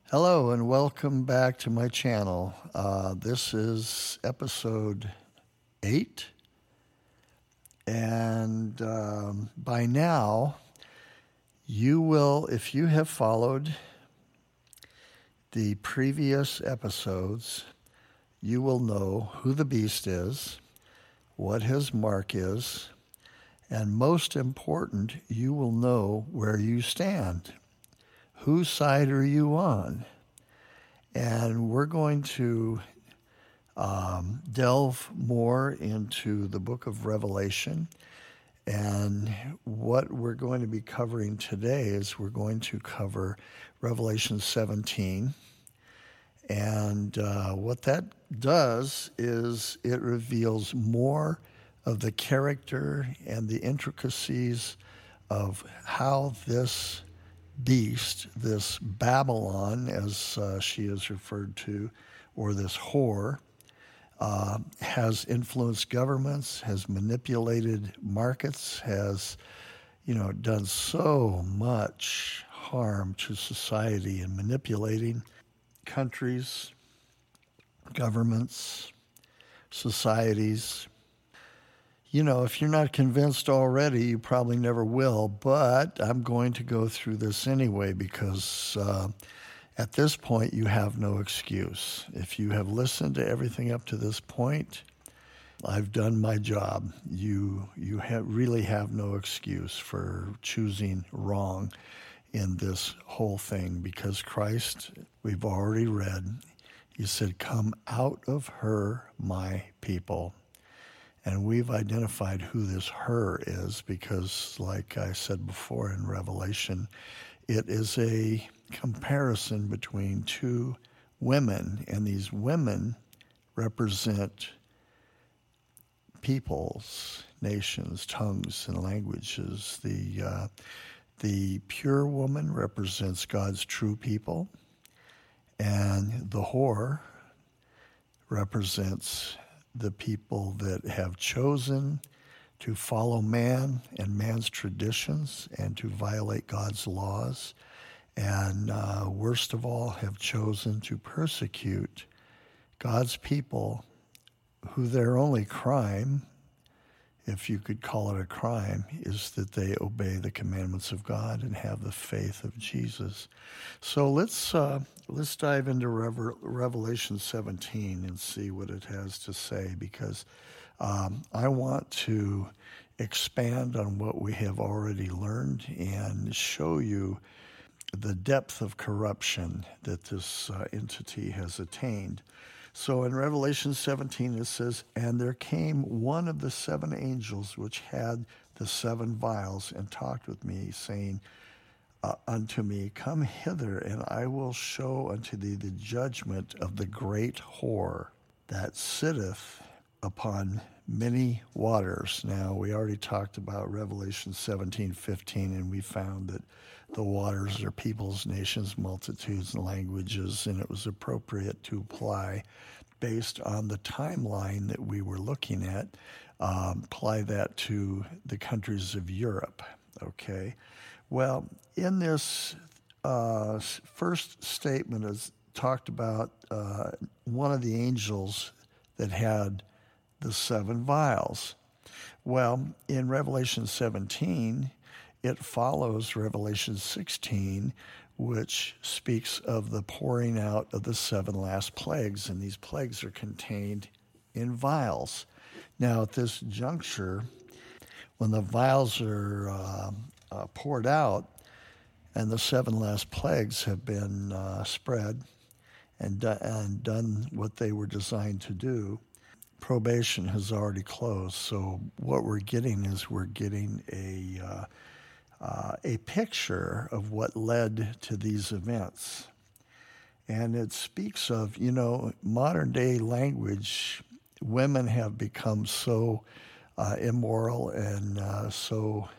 Hello and welcome back to my channel. This is episode 8, and by now you will, if you have followed the previous episodes, you will know who the beast is, what his mark is, and most important, you will know where you stand. Whose side are you on? And we're going to delve more into the book of Revelation. And what we're going to be covering today is we're going to cover Revelation 17. And what that does is it reveals more of the character and the intricacies of how this beast, this Babylon, as she is referred to, or this whore, has influenced governments, has manipulated markets, has, done so much harm to society in manipulating countries, governments, societies. If you're not convinced already, you probably never will, but I'm going to go through this anyway because at this point you have no excuse. If you have listened to everything up to this point, I've done my job. You really have no excuse for choosing wrong in this whole thing because Christ, we've already read, he said, "Come out of her, my people." And we've identified who this her is because, like I said before in Revelation, it is a comparison between two women, and these women represent peoples, nations, tongues, and languages. The pure woman represents God's true people, and the whore represents the people that have chosen to follow man and man's traditions and to violate God's laws, and worst of all, have chosen to persecute God's people, who their only crime, if you could call it a crime, is that they obey the commandments of God and have the faith of Jesus. So let's dive into Revelation 17 and see what it has to say, because I want to expand on what we have already learned and show you the depth of corruption that this entity has attained. So in Revelation 17 it says, "And there came one of the 7 angels which had the 7 vials and talked with me, saying unto me, Come hither, and I will show unto thee the judgment of the great whore that sitteth upon many waters." Now, we already talked about Revelation 17:15, and we found that the waters are peoples, nations, multitudes, and languages, and it was appropriate to apply based on the timeline that we were looking at, apply that to the countries of Europe, okay? Well, in this first statement is talked about one of the angels that had the 7 vials. Well, in Revelation 17, it follows Revelation 16, which speaks of the pouring out of the 7 last plagues, and these plagues are contained in vials. Now, at this juncture, when the vials are poured out and the 7 last plagues have been spread and done what they were designed to do, probation has already closed. So what we're getting is we're getting a picture of what led to these events. And it speaks of, modern day language, women have become so immoral and so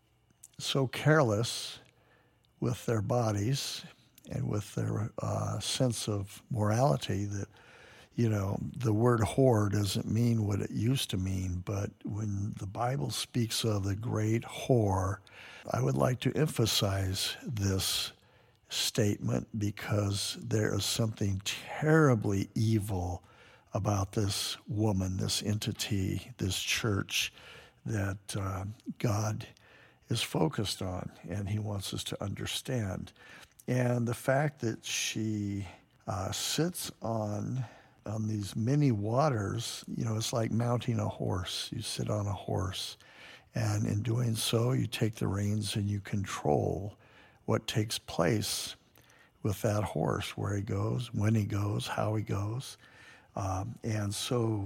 careless with their bodies and with their sense of morality that, the word whore doesn't mean what it used to mean. But when the Bible speaks of the great whore, I would like to emphasize this statement because there is something terribly evil about this woman, this entity, this church that God is focused on, and he wants us to understand. And the fact that she sits on these many waters, it's like mounting a horse. You sit on a horse, and in doing so, you take the reins and you control what takes place with that horse, where he goes, when he goes, how he goes. And so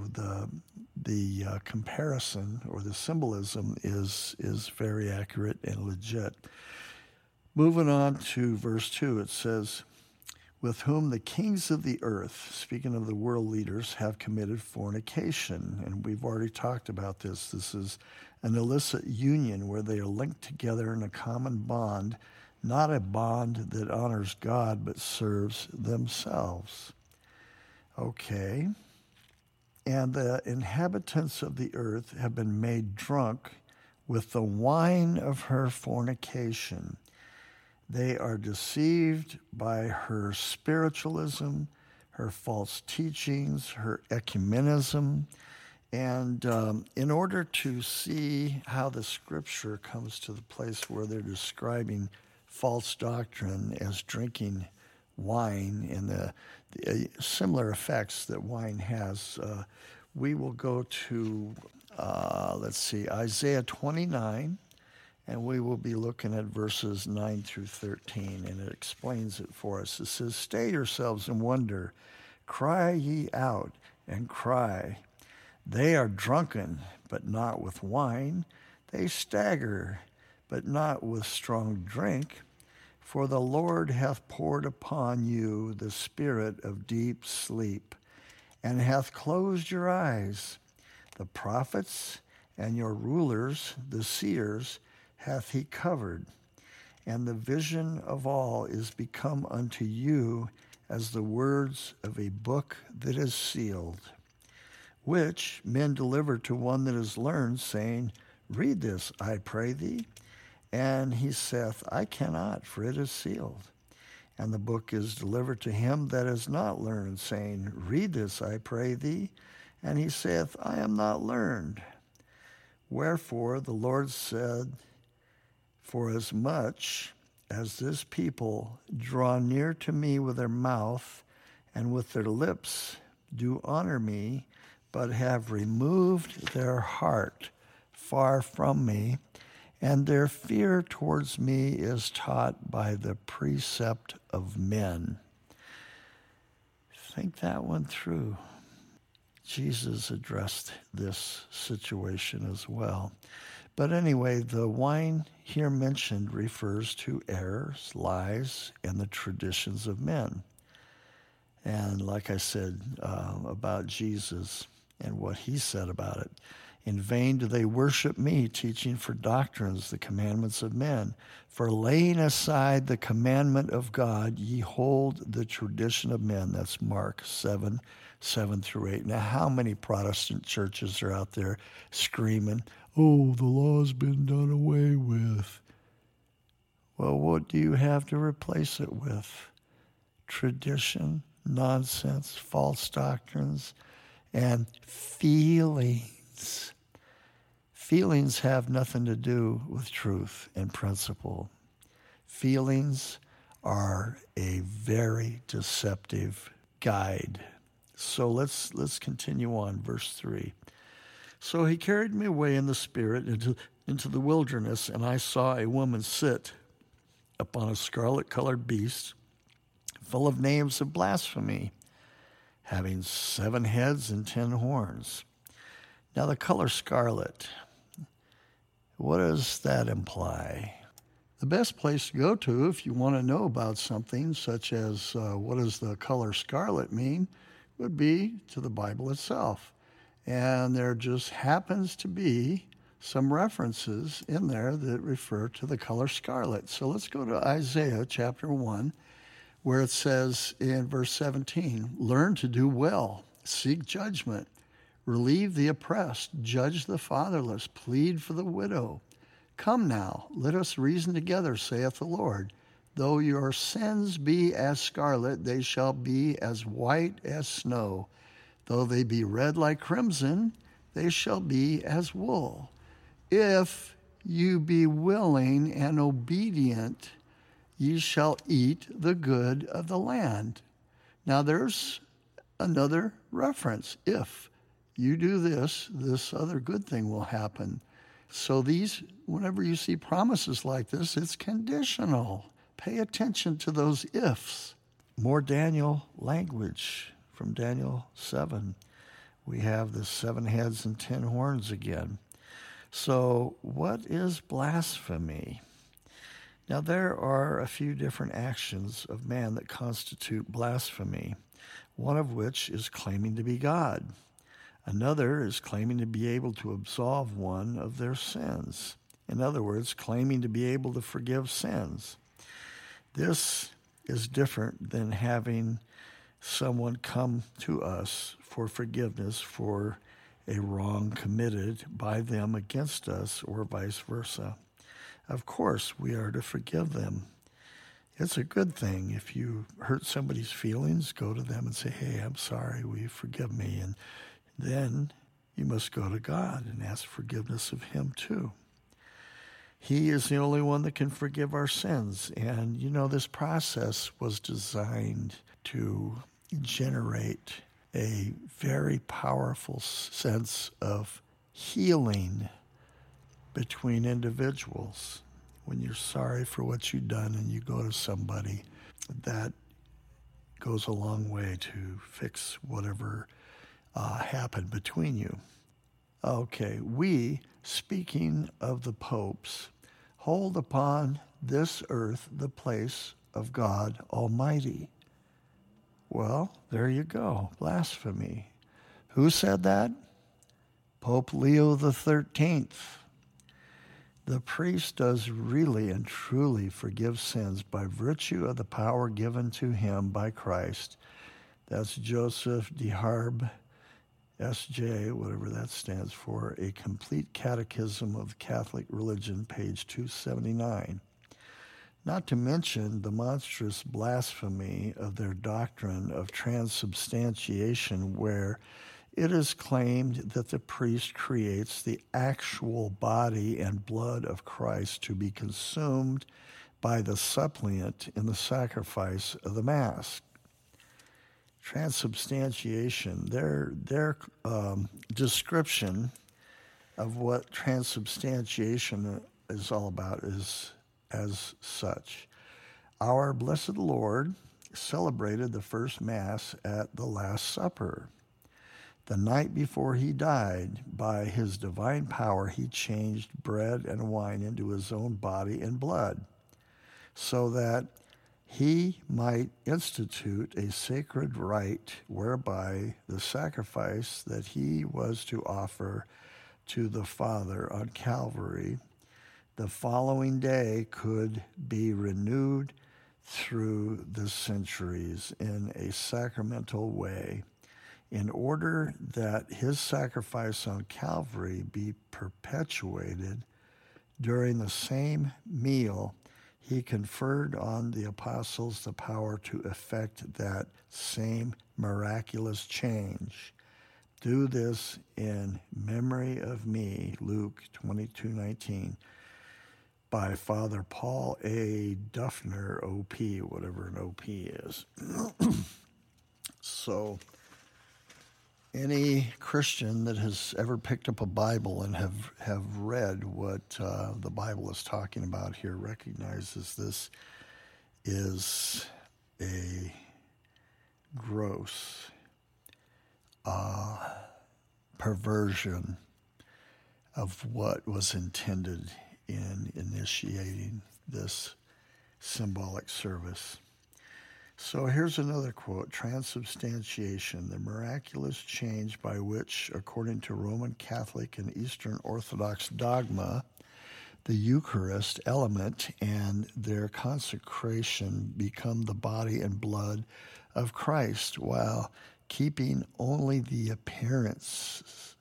the comparison or the symbolism is very accurate and legit. Moving on to verse 2, it says, with whom the kings of the earth, speaking of the world leaders, have committed fornication. And we've already talked about this. This is an illicit union where they are linked together in a common bond, not a bond that honors God but serves themselves. Okay. And the inhabitants of the earth have been made drunk with the wine of her fornication. They are deceived by her spiritualism, her false teachings, her ecumenism. And in order to see how the scripture comes to the place where they're describing false doctrine as drinking wine and the similar effects that wine has, we will go to, Isaiah 29. And we will be looking at verses 9 through 13, and it explains it for us. It says, stay yourselves and wonder, cry ye out and cry. They are drunken, but not with wine. They stagger, but not with strong drink. For the Lord hath poured upon you the spirit of deep sleep, and hath closed your eyes. The prophets and your rulers, the seers, hath he covered, and the vision of all is become unto you as the words of a book that is sealed, which men deliver to one that is learned, saying, read this, I pray thee. And he saith, I cannot, for it is sealed. And the book is delivered to him that is not learned, saying, read this, I pray thee. And he saith, I am not learned. Wherefore the Lord said, for as much as this people draw near to me with their mouth and with their lips do honor me, but have removed their heart far from me, and their fear towards me is taught by the precept of men. Think that one through. Jesus addressed this situation as well. But anyway, the wine here mentioned refers to errors, lies, and the traditions of men. And like I said about Jesus and what he said about it, in vain do they worship me, teaching for doctrines the commandments of men. For laying aside the commandment of God, ye hold the tradition of men. That's Mark 7 through 8. Now, how many Protestant churches are out there screaming, oh, the law's been done away with? Well, what do you have to replace it with? Tradition, nonsense, false doctrines, and feelings. Feelings have nothing to do with truth and principle. Feelings are a very deceptive guide. So let's continue on, verse 3. So he carried me away in the spirit into the wilderness, and I saw a woman sit upon a scarlet-colored beast, full of names of blasphemy, having 7 heads and 10 horns. Now the color scarlet, what does that imply? The best place to go to if you want to know about something such as what does the color scarlet mean would be to the Bible itself. And there just happens to be some references in there that refer to the color scarlet. So let's go to Isaiah chapter 1, where it says in verse 17, learn to do well, seek judgment, relieve the oppressed, judge the fatherless, plead for the widow. Come now, let us reason together, saith the Lord. Though your sins be as scarlet, they shall be as white as snow. Though they be red like crimson, they shall be as wool. If you be willing and obedient, ye shall eat the good of the land. Now there's another reference. If you do this, this other good thing will happen. So whenever you see promises like this, it's conditional. Pay attention to those ifs. More Daniel language from Daniel 7. We have the 7 heads and 10 horns again. So what is blasphemy? Now there are a few different actions of man that constitute blasphemy, one of which is claiming to be God. Another is claiming to be able to absolve one of their sins. In other words, claiming to be able to forgive sins. This is different than having someone come to us for forgiveness for a wrong committed by them against us or vice versa. Of course, we are to forgive them. It's a good thing. If you hurt somebody's feelings, go to them and say, hey, I'm sorry, will you forgive me? And then you must go to God and ask forgiveness of him too. He is the only one that can forgive our sins. And, this process was designed to generate a very powerful sense of healing between individuals. When you're sorry for what you've done and you go to somebody, that goes a long way to fix whatever happened between you. Okay, we, speaking of the popes, hold upon this earth the place of God Almighty. Well, there you go, blasphemy. Who said that? Pope Leo XIII. The priest does really and truly forgive sins by virtue of the power given to him by Christ. That's Joseph DeHarb, S.J., whatever that stands for, A Complete Catechism of the Catholic Religion, page 279. Not to mention the monstrous blasphemy of their doctrine of transubstantiation, where it is claimed that the priest creates the actual body and blood of Christ to be consumed by the suppliant in the sacrifice of the Mass. Transubstantiation, their description of what transubstantiation is all about is as such. Our Blessed Lord celebrated the first Mass at the Last Supper. The night before he died, by his divine power, he changed bread and wine into his own body and blood, so that he might institute a sacred rite whereby the sacrifice that he was to offer to the Father on Calvary the following day could be renewed through the centuries in a sacramental way, in order that his sacrifice on Calvary be perpetuated. During the same meal, he conferred on the apostles the power to effect that same miraculous change. Do this in memory of me, Luke 22:19, by Father Paul A. Duffner, O.P., whatever an O.P. is. So, any Christian that has ever picked up a Bible and have read what the Bible is talking about here recognizes this is a gross perversion of what was intended in initiating this symbolic service. So here's another quote, transubstantiation, the miraculous change by which, according to Roman Catholic and Eastern Orthodox dogma, the Eucharist element and their consecration become the body and blood of Christ, while keeping only the appearances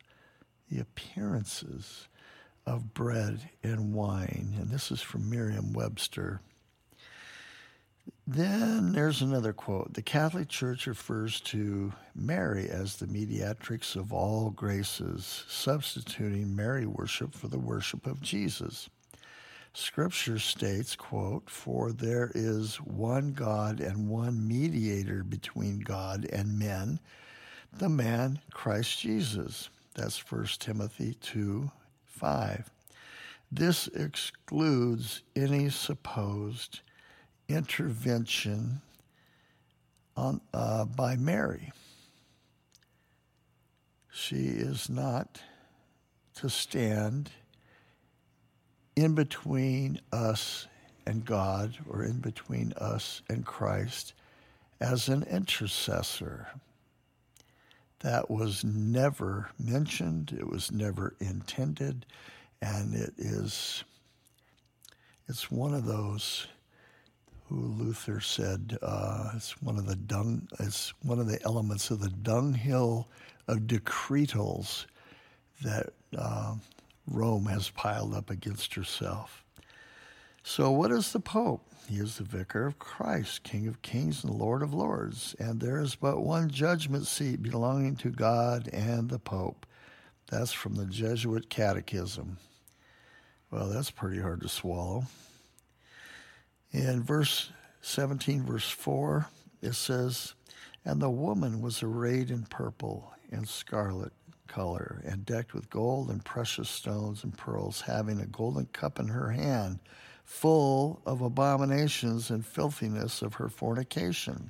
of bread and wine. And this is from Merriam-Webster. Then there's another quote. The Catholic Church refers to Mary as the mediatrix of all graces, substituting Mary worship for the worship of Jesus. Scripture states, quote, "For there is one God and one mediator between God and men, the man Christ Jesus." That's 1 Timothy 2:5. This excludes any supposed intervention by Mary. She is not to stand in between us and God or in between us and Christ as an intercessor. That was never mentioned. It was never intended. And it's one of those who Luther said it's one of the elements of the dunghill of decretals that Rome has piled up against herself. So what is the Pope? He is the vicar of Christ, King of kings and Lord of lords. And there is but one judgment seat belonging to God and the Pope. That's from the Jesuit Catechism. Well, that's pretty hard to swallow. In verse 17, verse 4, it says, "And the woman was arrayed in purple and scarlet color, and decked with gold and precious stones and pearls, having a golden cup in her hand, full of abominations and filthiness of her fornication."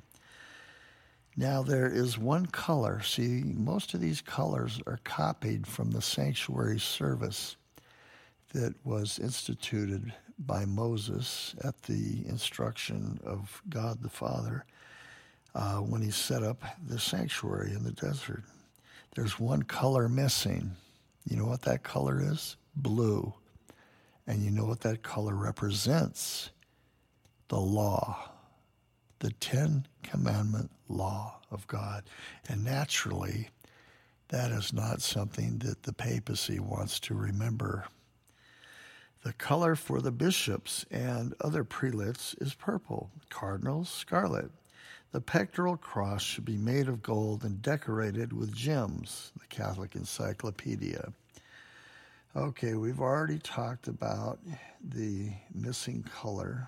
Now there is one color. See, most of these colors are copied from the sanctuary service that was instituted by Moses at the instruction of God the Father when he set up the sanctuary in the desert. There's one color missing. You know what that color is? Blue. And you know what that color represents? The law. The 10 Commandment law of God. And naturally, that is not something that the papacy wants to remember. The color for the bishops and other prelates is purple, cardinals scarlet. The pectoral cross should be made of gold and decorated with gems, the Catholic Encyclopedia. Okay, we've already talked about the missing color.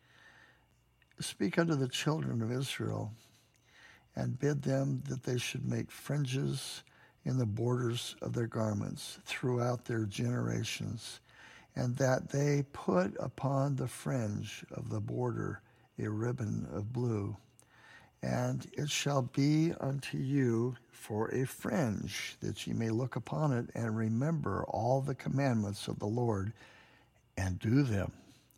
"Speak unto the children of Israel, and bid them that they should make fringes in the borders of their garments throughout their generations, and that they put upon the fringe of the border a ribbon of blue. And it shall be unto you for a fringe, that ye may look upon it and remember all the commandments of the Lord, and do them.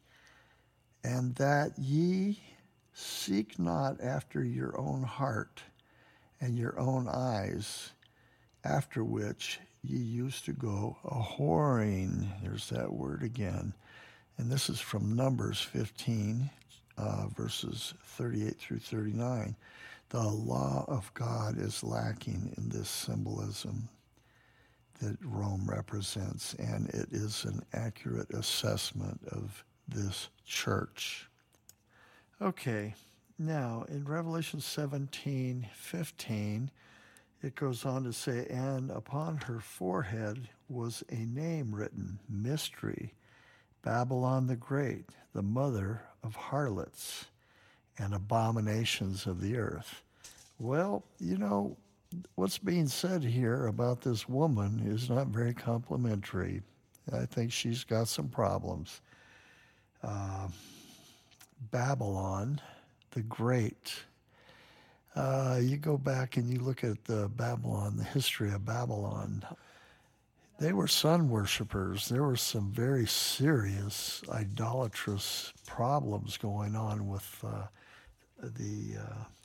And that ye seek not after your own heart and your own eyes, after which ye used to go a-whoring." There's that word again. And this is from Numbers 15, verses 38 through 39. The law of God is lacking in this symbolism that Rome represents, and it is an accurate assessment of this church. Okay, now in Revelation 17:15, it goes on to say, "And upon her forehead was a name written, Mystery, Babylon the Great, the mother of harlots and abominations of the earth." Well, you know, what's being said here about this woman is not very complimentary. I think she's got some problems. Babylon the Great. You go back and you look at the history of Babylon. They were sun worshipers. There were some very serious idolatrous problems going on with the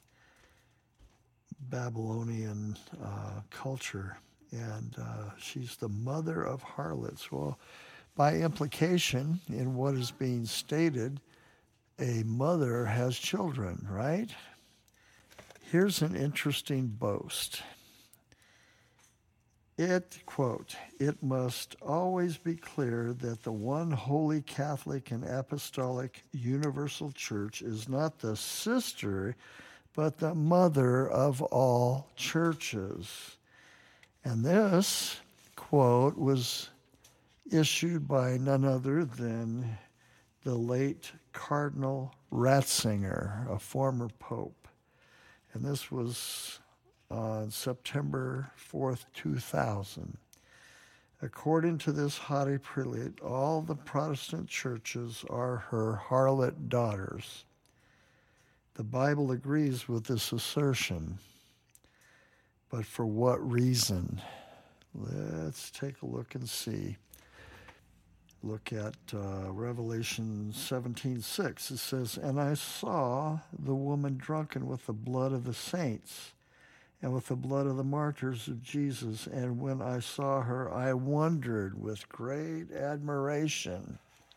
Babylonian culture. And she's the mother of harlots. Well, by implication, in what is being stated, a mother has children, right? Here's an interesting boast. Quote, "It must always be clear that the one holy Catholic and Apostolic Universal Church is not the sister, but the mother of all churches." And this quote was issued by none other than the late Cardinal Ratzinger, a former pope. And this was on September 4th, 2000. According to this haughty prelate, all the Protestant churches are her harlot daughters. The Bible agrees with this assertion, but for what reason? Let's take a look and see. Look at Revelation 17:6. It says, "And I saw the woman drunken with the blood of the saints and with the blood of the martyrs of Jesus. And when I saw her, I wondered with great admiration."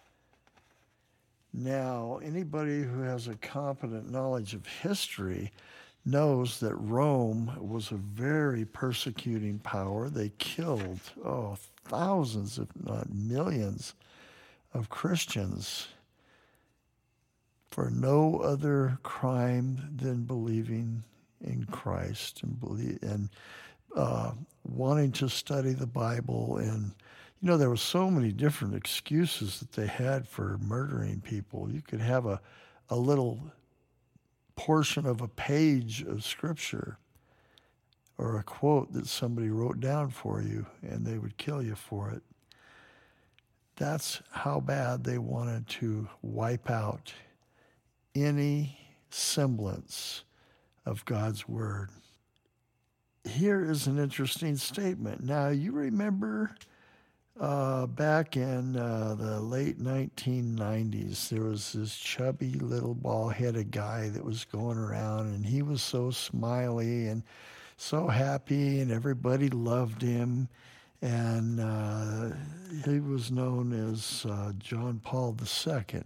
Now, anybody who has a competent knowledge of history knows that Rome was a very persecuting power. They killed, thousands, if not millions, of Christians for no other crime than believing in Christ and wanting to study the Bible. And, there were so many different excuses that they had for murdering people. You could have a little portion of a page of Scripture or a quote that somebody wrote down for you, and they would kill you for it. That's how bad they wanted to wipe out any semblance of God's Word. Here is an interesting statement. Now, you remember back in the late 1990s, there was this chubby little bald-headed guy that was going around, and he was so smiley and so happy, and everybody loved him. And he was known as John Paul II.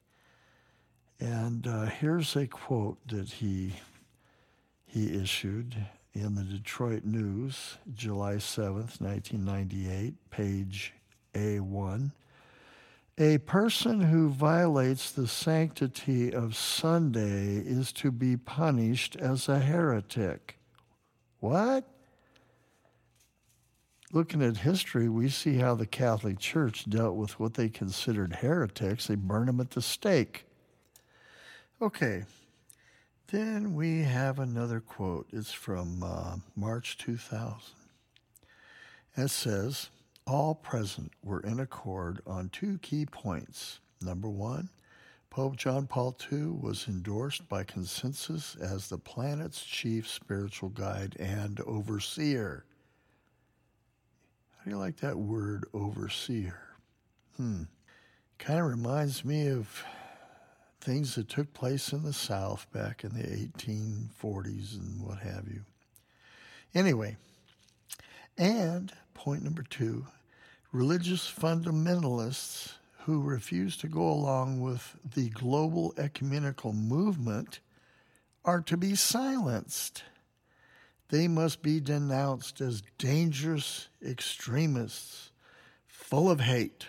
And here's a quote that he issued in the Detroit News, July 7th, 1998, page A1. "A person who violates the sanctity of Sunday is to be punished as a heretic." What? Looking at history, we see how the Catholic Church dealt with what they considered heretics. They burned them at the stake. Okay. Then we have another quote. It's from March 2000. It says, "All present were in accord on two key points. Number one, Pope John Paul II was endorsed by consensus as the planet's chief spiritual guide and overseer." How do you like that word, overseer? Kind of reminds me of things that took place in the South back in the 1840s and what have you. Anyway, and point number two, religious fundamentalists who refuse to go along with the global ecumenical movement are to be silenced. They must be denounced as dangerous extremists, full of hate.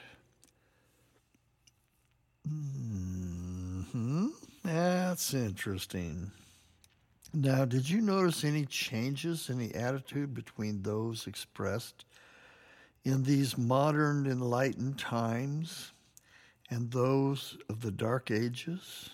That's interesting. Now, did you notice any changes in the attitude between those expressed in these modern enlightened times and those of the Dark Ages?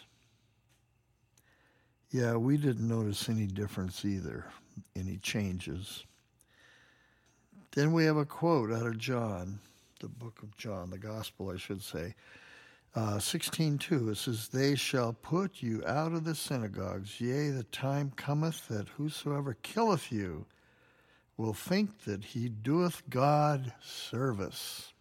Yeah, we didn't notice any difference either, any changes. Then we have a quote out of John, the book of John, the gospel, I should say. 16:2, it says, "They shall put you out of the synagogues. Yea, the time cometh that whosoever killeth you will think that he doeth God service."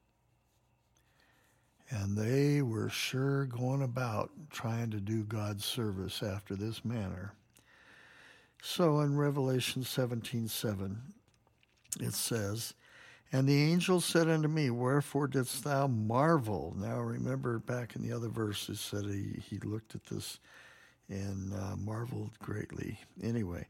And they were sure going about trying to do God's service after this manner. So in Revelation 17:7, it says, "And the angel said unto me, Wherefore didst thou marvel?" Now remember back in the other verse it said he looked at this and marveled greatly. Anyway,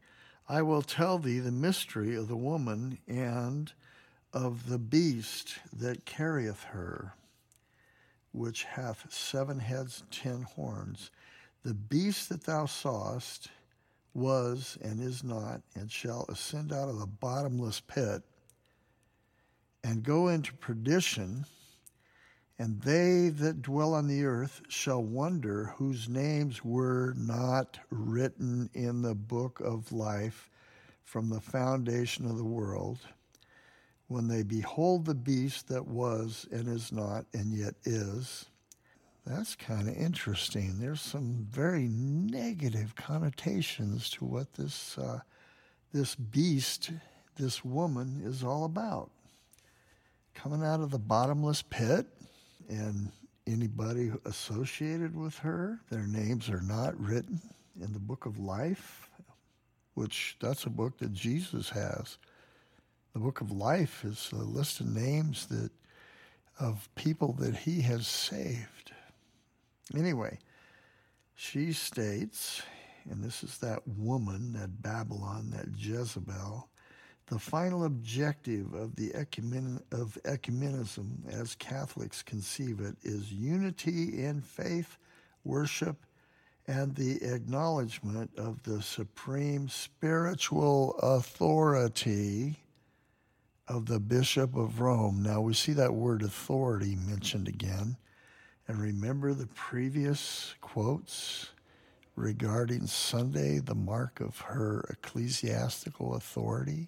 I will tell thee the mystery of the woman and of the beast that carrieth her, which hath 7 heads and 10 horns. The beast that thou sawest was and is not, and shall ascend out of the bottomless pit, and go into perdition, and they that dwell on the earth shall wonder whose names were not written in the book of life from the foundation of the world, when they behold the beast that was and is not and yet is. That's kind of interesting. There's some very negative connotations to what this beast, this woman, is all about. Coming out of the bottomless pit, and anybody associated with her, their names are not written in the book of life, which that's a book that Jesus has. The book of life is a list of names of people that he has saved. Anyway, she states, and this is that woman, that Babylon, that Jezebel, the final objective of the ecumenism, as Catholics conceive it, is unity in faith, worship, and the acknowledgement of the supreme spiritual authority of the Bishop of Rome. Now we see that word authority mentioned again. And remember the previous quotes regarding Sunday, the mark of her ecclesiastical authority?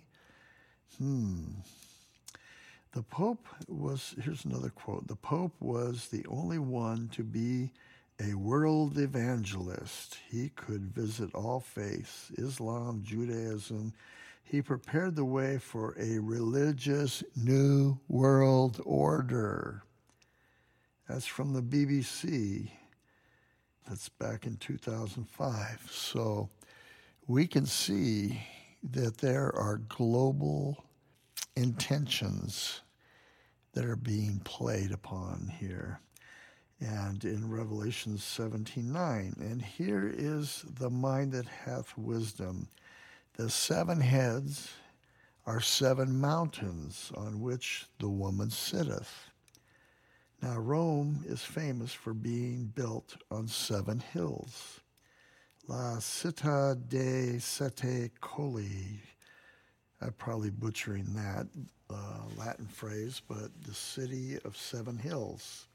The Pope was, here's another quote, the Pope was the only one to be a world evangelist. He could visit all faiths, Islam, Judaism. He prepared the way for a religious new world order. That's from the BBC. That's back in 2005. So we can see that there are global intentions that are being played upon here. And in Revelation 17:9, and here is the mind that hath wisdom. The 7 heads are 7 mountains on which the woman sitteth. Now, Rome is famous for being built on 7 hills. La Città dei Sette Colli. I'm probably butchering that Latin phrase, but the city of 7 hills.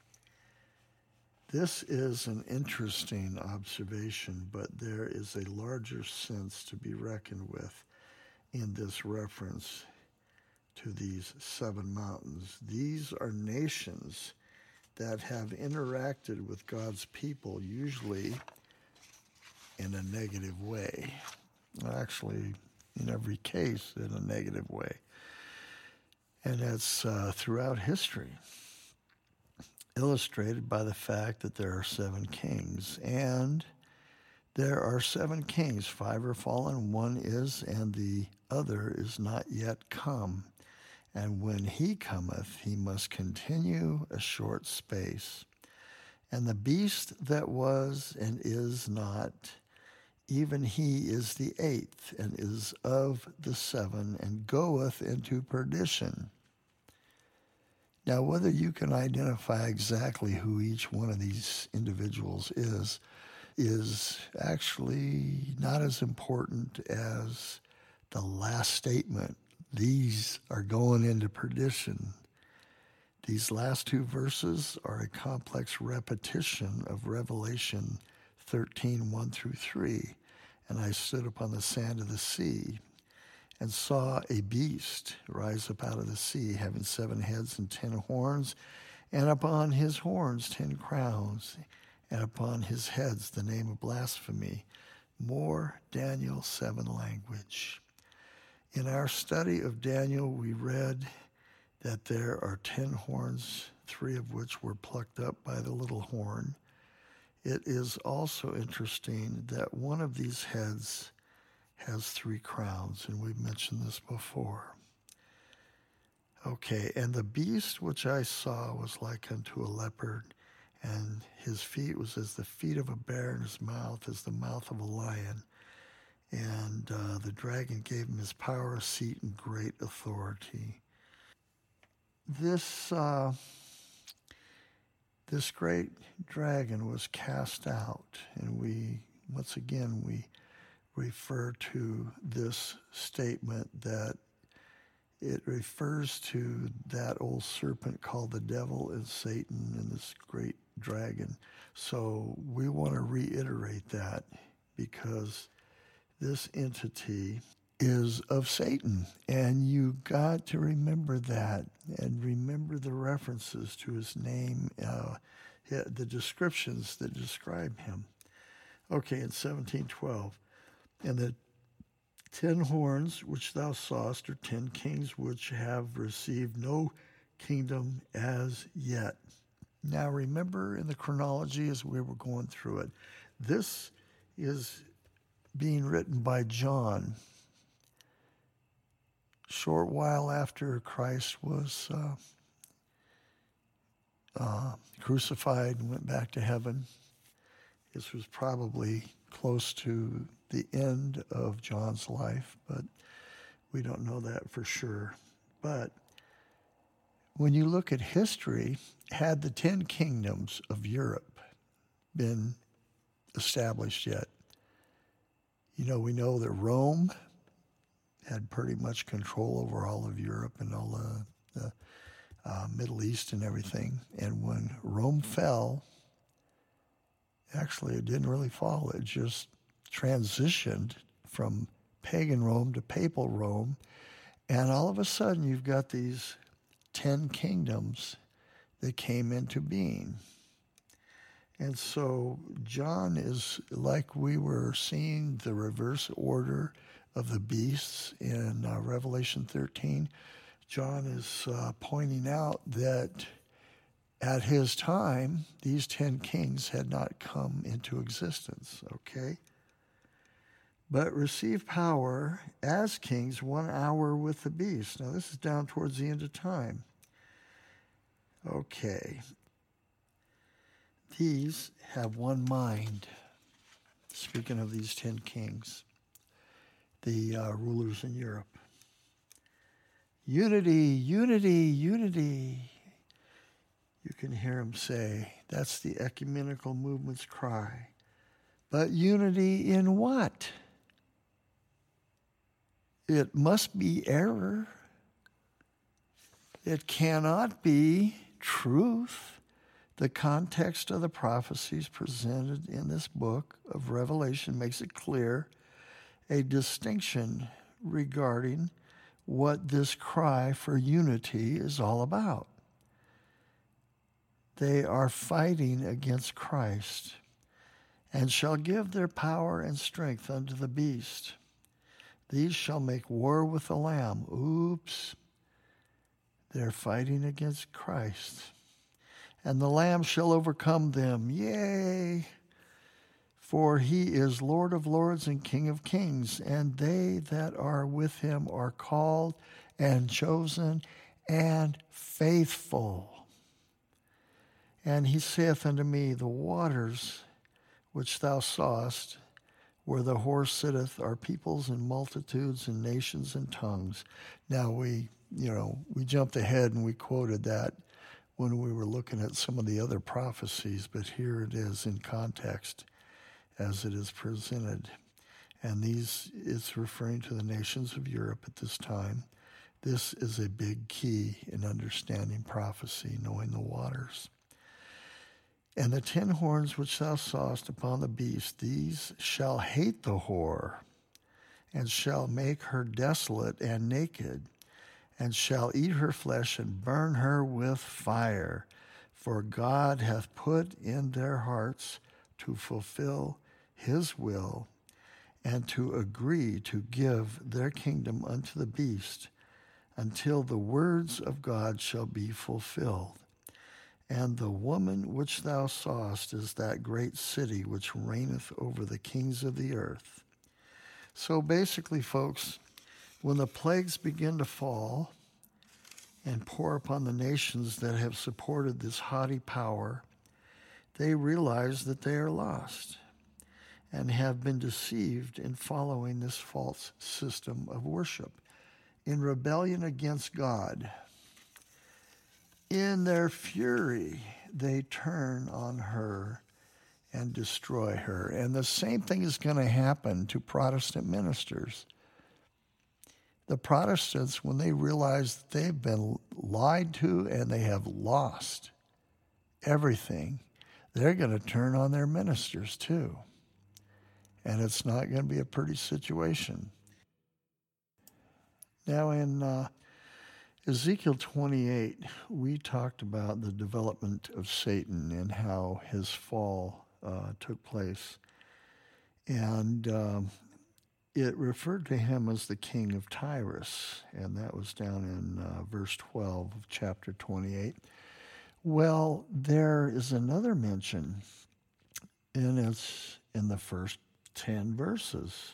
This is an interesting observation, but there is a larger sense to be reckoned with in this reference to these 7 mountains. These are nations that have interacted with God's people, usually in a negative way. Actually, in every case, in a negative way. And that's throughout history, illustrated by the fact that there are 7 kings. And there are 7 kings. 5 are fallen, 1 is, and the other is not yet come. And when he cometh, he must continue a short space. And the beast that was and is not, even he is the 8th, and is of the 7, and goeth into perdition. Now, whether you can identify exactly who each one of these individuals is actually not as important as the last statement. These are going into perdition. These last 2 verses are a complex repetition of Revelation 13:1 through 3. And I stood upon the sand of the sea and saw a beast rise up out of the sea, having 7 heads and 10 horns, and upon his horns 10 crowns, and upon his heads the name of blasphemy. More Daniel 7 language. In our study of Daniel, we read that there are 10 horns, 3 of which were plucked up by the little horn. It is also interesting that one of these heads has 3 crowns, and we've mentioned this before. Okay, and the beast which I saw was like unto a leopard, and his feet was as the feet of a bear, and his mouth as the mouth of a lion. And the dragon gave him his power, seat, and great authority. This great dragon was cast out, and we refer to this statement that it refers to that old serpent called the devil and Satan and this great dragon. So we want to reiterate that because this entity is of Satan, and you got to remember that and remember the references to his name, the descriptions that describe him. Okay, in 17:12, and the 10 horns which thou sawest are 10 kings which have received no kingdom as yet. Now remember in the chronology as we were going through it, this is being written by John short while after Christ was crucified and went back to heaven. This was probably close to the end of John's life, but we don't know that for sure. But when you look at history, had the 10 kingdoms of Europe been established yet? You know, we know that Rome had pretty much control over all of Europe and all the Middle East and everything. And when Rome fell, actually it didn't really fall. It just transitioned from pagan Rome to papal Rome. And all of a sudden you've got these 10 kingdoms that came into being. And so John is, like we were seeing the reverse order of the beasts in Revelation 13, John is pointing out that at his time, these 10 kings had not come into existence, okay? But receive power as kings 1 hour with the beast. Now, this is down towards the end of time. Okay. These have one mind. Speaking of these 10 kings, the rulers in Europe. Unity, unity, unity. You can hear him say, that's the ecumenical movement's cry. But unity in what? It must be error. It cannot be truth. The context of the prophecies presented in this book of Revelation makes it clear a distinction regarding what this cry for unity is all about. They are fighting against Christ and shall give their power and strength unto the beast. These shall make war with the Lamb. Oops. They're fighting against Christ. And the Lamb shall overcome them. Yea! For he is Lord of lords and King of kings, and they that are with him are called and chosen and faithful. And he saith unto me, the waters which thou sawest, where the horse sitteth, are peoples and multitudes and nations and tongues. Now we jumped ahead and we quoted that when we were looking at some of the other prophecies, but here it is in context as it is presented. And it's referring to the nations of Europe at this time. This is a big key in understanding prophecy, knowing the waters. And the 10 horns which thou sawest upon the beast, these shall hate the whore, and shall make her desolate and naked, and shall eat her flesh and burn her with fire. For God hath put in their hearts to fulfill his will, and to agree to give their kingdom unto the beast, until the words of God shall be fulfilled. And the woman which thou sawest is that great city which reigneth over the kings of the earth. So basically, folks, when the plagues begin to fall and pour upon the nations that have supported this haughty power, they realize that they are lost. and have been deceived in following this false system of worship. In rebellion against God, in their fury, they turn on her and destroy her. And the same thing is going to happen to Protestant ministers. The Protestants, when they realize that they've been lied to and they have lost everything, they're going to turn on their ministers too. And it's not going to be a pretty situation. Now in Ezekiel 28, we talked about the development of Satan and how his fall took place. And it referred to him as the king of Tyrus, and that was down in verse 12 of chapter 28. Well, there is another mention, and it's in the first 10 verses.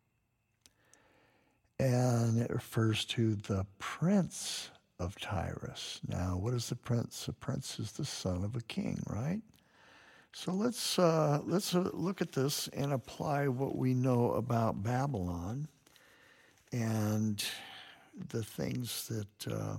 And it refers to the prince of Tyrus. Now, what is the prince? The prince is the son of a king, right? So let's look at this and apply what we know about Babylon and the things that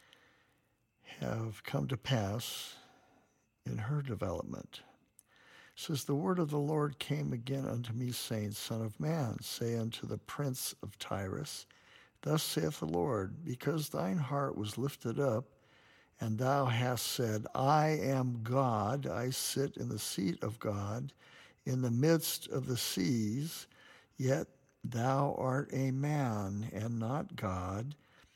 have come to pass in her development. It says, the word of the Lord came again unto me, saying, Son of man, say unto the prince of Tyrus, Thus saith the Lord, because thine heart was lifted up, and thou hast said, I am God, I sit in the seat of God, in the midst of the seas, yet thou art a man, and not God,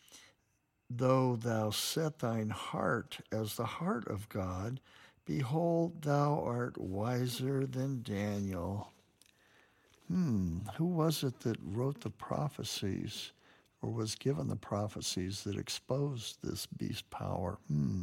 though thou set thine heart as the heart of God, behold, thou art wiser than Daniel. Who was it that wrote the prophecies, or was given the prophecies that exposed this beast power?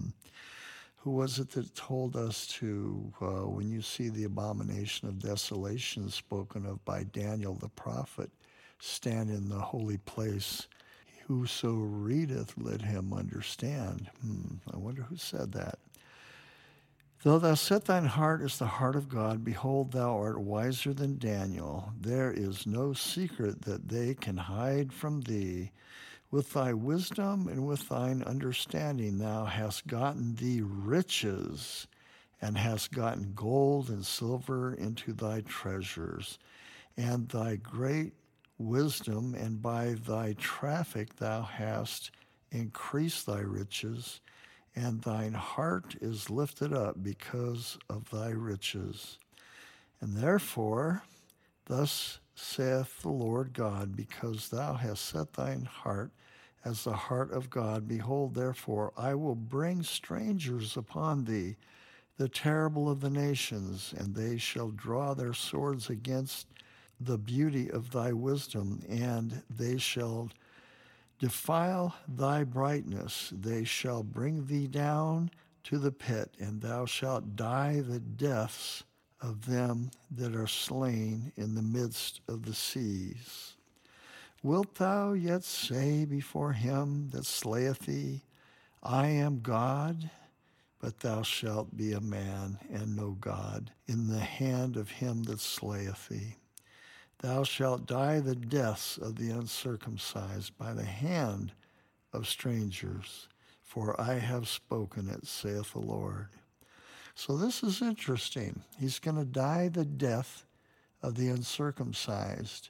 Who was it that told us to, when you see the abomination of desolation spoken of by Daniel the prophet, stand in the holy place? Whoso readeth, let him understand. I wonder who said that. Though thou set thine heart as the heart of God, behold, thou art wiser than Daniel. There is no secret that they can hide from thee. With thy wisdom and with thine understanding thou hast gotten thee riches, and hast gotten gold and silver into thy treasures. And thy great wisdom, and by thy traffic thou hast increased thy riches, and thine heart is lifted up because of thy riches. And therefore, thus saith the Lord God, because thou hast set thine heart as the heart of God, behold, therefore, I will bring strangers upon thee, the terrible of the nations, and they shall draw their swords against the beauty of thy wisdom, and they shall defile thy brightness. They shall bring thee down to the pit, and thou shalt die the deaths of them that are slain in the midst of the seas. Wilt thou yet say before him that slayeth thee, I am God? But thou shalt be a man and no God in the hand of him that slayeth thee. Thou shalt die the deaths of the uncircumcised by the hand of strangers, for I have spoken it, saith the Lord. So this is interesting. He's going to die the death of the uncircumcised.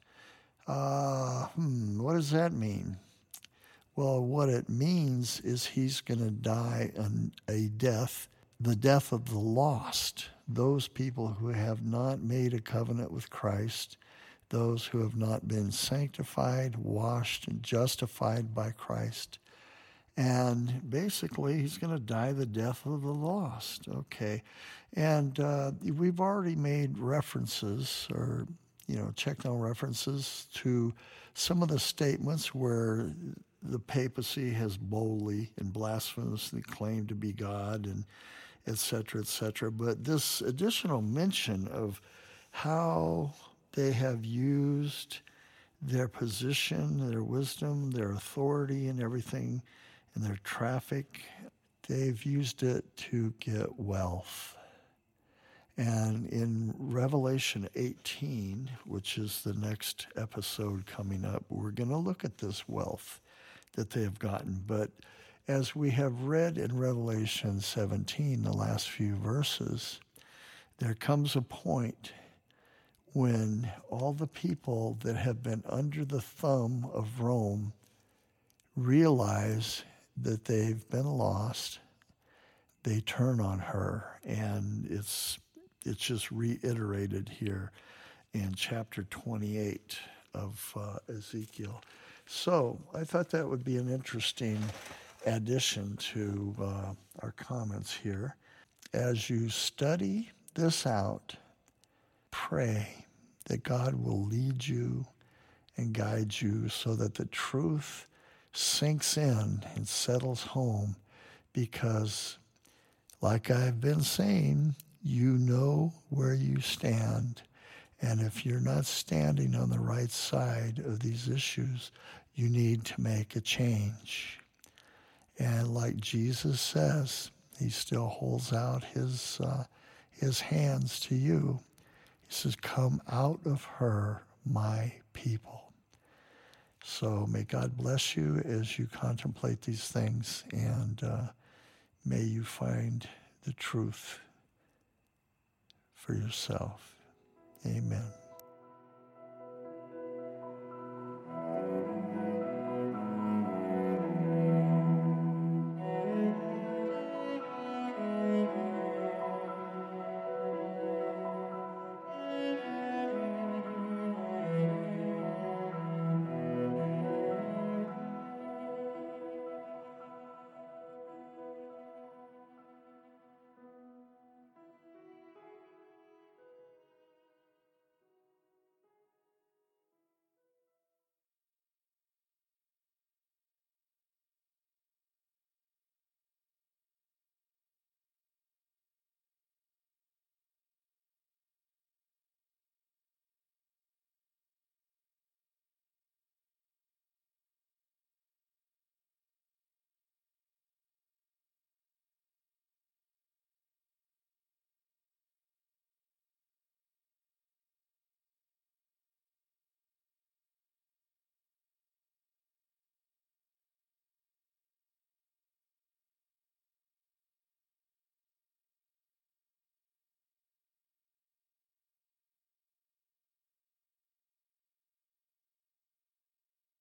What does that mean? Well, what it means is he's going to die a death, the death of the lost, those people who have not made a covenant with Christ, those who have not been sanctified, washed, and justified by Christ. And basically, he's going to die the death of the lost. Okay. And we've already made references or, checked on references to some of the statements where the papacy has boldly and blasphemously claimed to be God, and et cetera, et cetera. But this additional mention of how they have used their position, their wisdom, their authority and everything, and their traffic, they've used it to get wealth. And in Revelation 18, which is the next episode coming up, we're going to look at this wealth that they have gotten. But as we have read in Revelation 17, the last few verses, there comes a point when all the people that have been under the thumb of Rome realize that they've been lost. They turn on her, and it's just reiterated here in chapter 28 of Ezekiel. So I thought that would be an interesting addition to our comments here. As you study this out, pray that God will lead you and guide you so that the truth sinks in and settles home, because like I've been saying, you know where you stand. And if you're not standing on the right side of these issues, you need to make a change. And like Jesus says, he still holds out his hands to you. He says, come out of her, my people. So may God bless you as you contemplate these things, and may you find the truth for yourself. Amen.